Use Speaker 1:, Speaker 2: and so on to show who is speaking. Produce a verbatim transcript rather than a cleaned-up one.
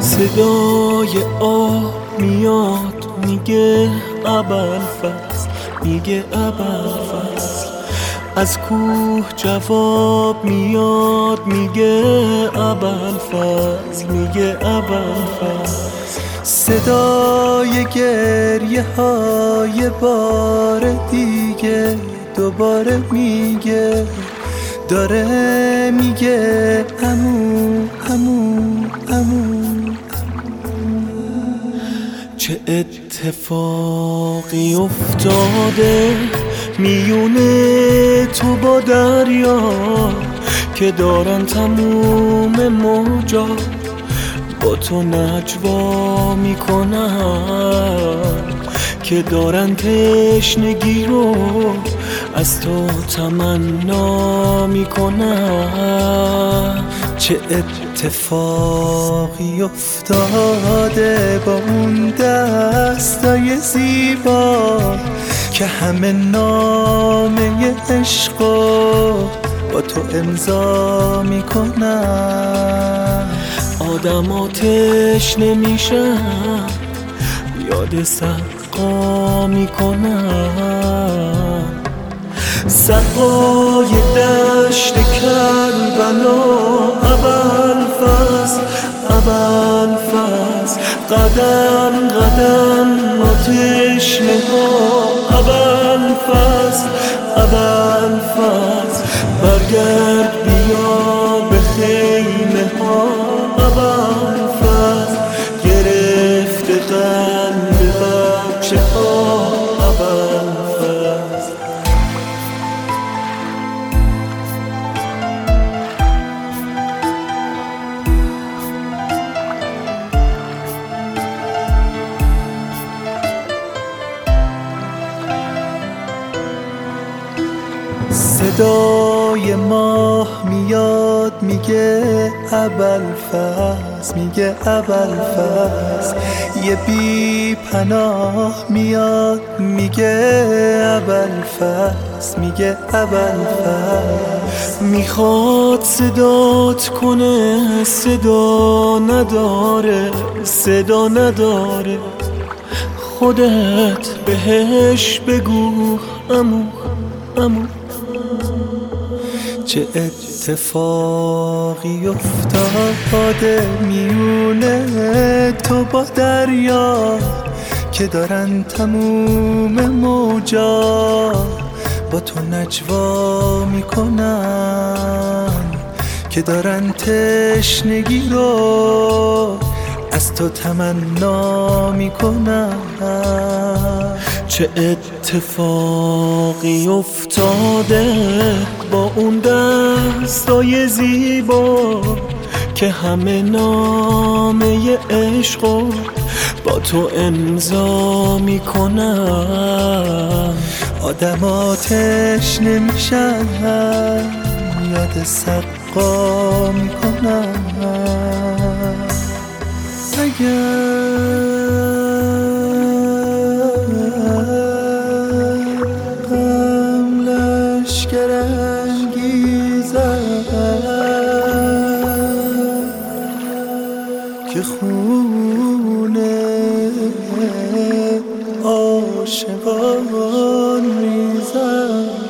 Speaker 1: صدای آه میاد میگه ابوالفضل، میگه ابوالفضل. از کوه جواب میاد میگه ابوالفضل، میگه ابوالفضل.
Speaker 2: صدای گریه های بار دیگه دوباره میگه، داره میگه عمو عمو عمو.
Speaker 1: چه اتفاقی افتاده میونه تو با دریا، که دارن تموم موجا با تو نجوا میکنن، که دارن تشنگی رو از تو تمنا میکنن.
Speaker 2: چه اتفاقی افتاده با اون دستای زیبا که همه نامه عشقو با تو امضا میکنن.
Speaker 1: آدم آتش نمیشن، یاد سقا میکنن. سقای دشت کربلا ابوالفضل، ابوالفضل. قدم قدم آتش نها ابوالفضل، ابوالفضل. برگرد بیا به خیمه ها ابوالفضل، گرفته قلب بچه ها ابوالفضل.
Speaker 2: صدای ماه میاد میگه ابوالفضل، میگه ابوالفضل. یه بی پناه میاد میگه ابوالفضل، میگه ابوالفضل.
Speaker 1: میخواد صدات کنه صدا نداره، صدا نداره. خودت بهش بگو عمو عمو.
Speaker 2: چه اتفاقی افتاده میونه تو با دریا، که دارن تموم موجا با تو نجوا میکنن، که دارن تشنگی رو از تو تمنا میکنن.
Speaker 1: چه اتفاقی افتاده با اون دستای زیبا که همه نامه عشقو با تو امضا میکنن.
Speaker 2: آدم آتش نمیشن، یاد سقا میکنن. غم لشکر انگیزد که خون عاشقان ریزد.